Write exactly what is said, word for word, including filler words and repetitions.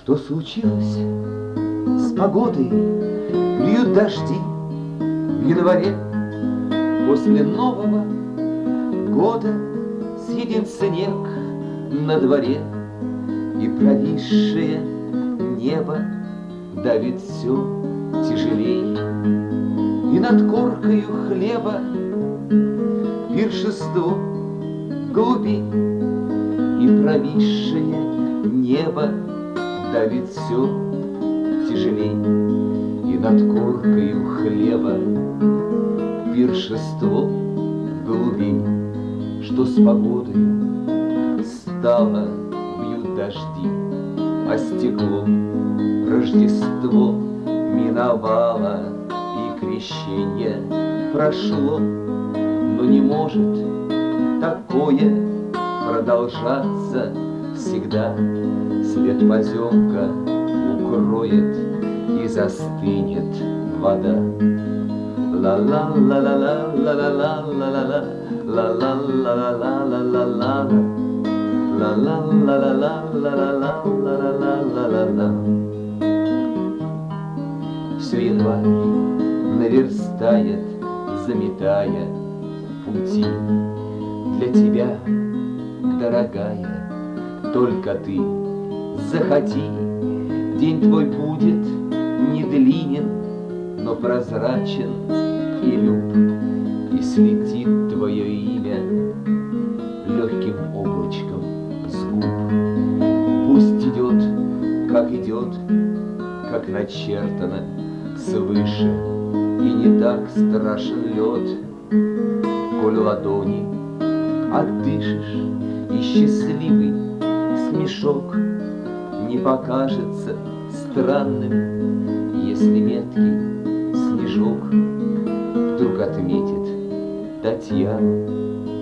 Что случилось с погодой? Льют дожди в январе. После Нового года съеден снег на дворе, и провисшее небо давит все тяжелей. И над коркою хлеба пиршество голубей, и провисшее небо давит все тяжелей. И над коркою хлеба пиршество голубей. Что с погодою стало, бьют дожди, а стекло Рождество миновало, и крещение прошло. Но не может такое продолжаться всегда. След поземка укроет, и застынет вода. Ла-ла-ла-ла-ла-ла-ла-ла-ла-ла-ла, ла-ла-ла-ла-ла-ла-ла-ла, ла-ла-ла-ла-ла-ла-ла-ла-ла-ла. Все январь наверстает, заметая пути. Для тебя, дорогая, только ты заходи. День твой будет не длинен, но прозрачен и люб, и слетит твое имя легким облачком с губ. Пусть идет, как идет, как начертано свыше, и не так страшен лед, коль ладони отдышишь, и счастливый смешок не покажется странным, если меткий снежок вдруг отметит Татьяну